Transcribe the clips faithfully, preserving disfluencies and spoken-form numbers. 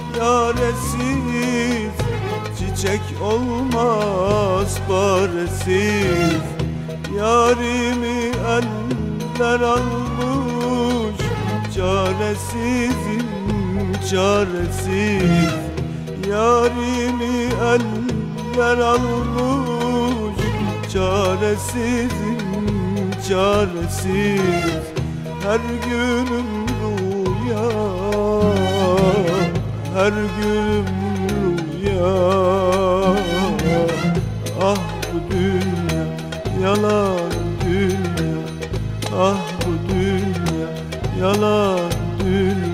yaresiz, çiçek olmaz paresiz. Yarimi eller almış, çaresizim çaresiz. Yarimi eller almış, çaresizim çaresiz. Her günüm rüya, her günüm rüya. Ah bu dünya yalan dünya, ah bu dünya yalan dünya.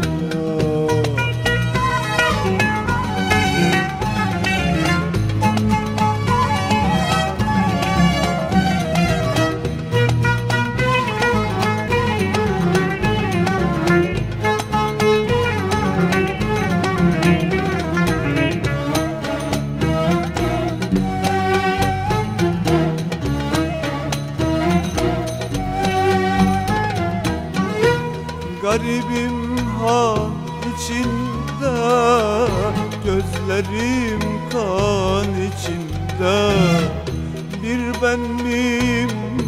Garibim han içinde, gözlerim kan içinde. Bir ben miyim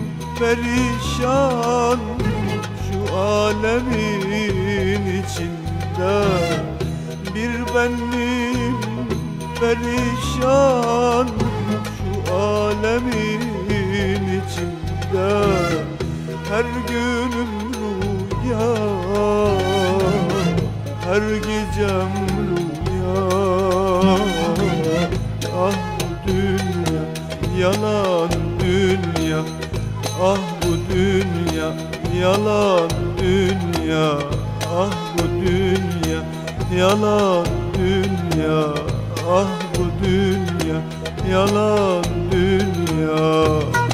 perişan şu alemin içinde. Bir ben miyim perişan şu alemin içinde. Her günüm rüya, her gecem rüya. Ah bu dünya yalan dünya, ah bu dünya yalan dünya. Ah bu dünya yalan dünya, ah bu dünya yalan dünya.